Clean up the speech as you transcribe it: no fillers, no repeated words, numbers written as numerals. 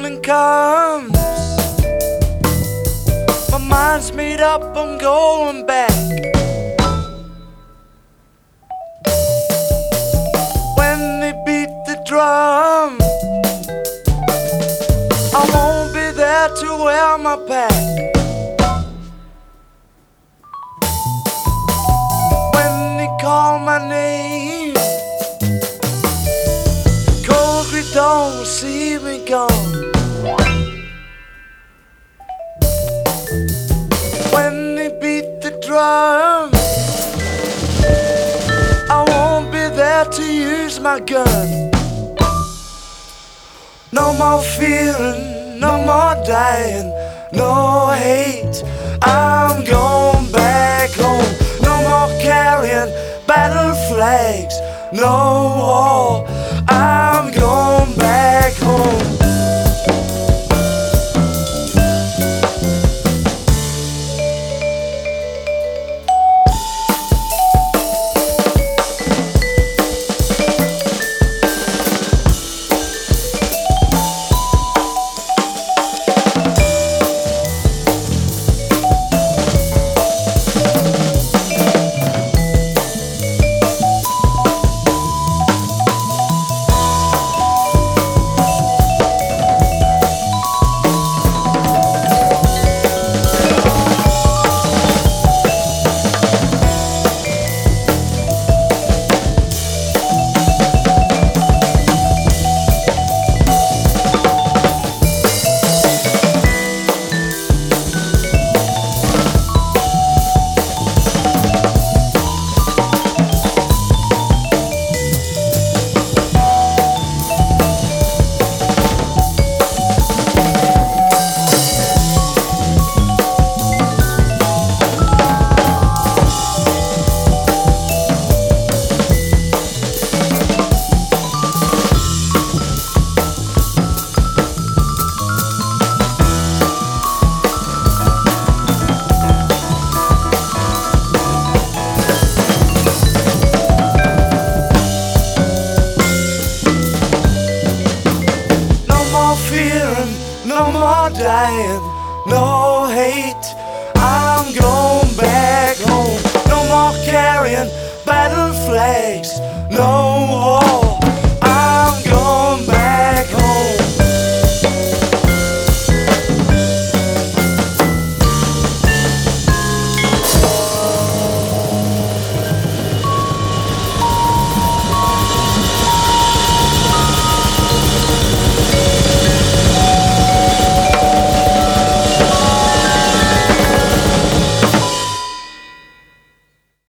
morning comes, my mind's made up, I'm going back. When they beat the drum, I won't be there to wear my pack. When they call my name, cold we don't see me gone. When they beat the drum, I won't be there to use my gun. No more fearing, no more dying, no hate, I'm going back home. No more carrying battle flags, no war, I'm going back home. No more dying, no hate, I'm going back home. No more carrying battle flags, no war, I'm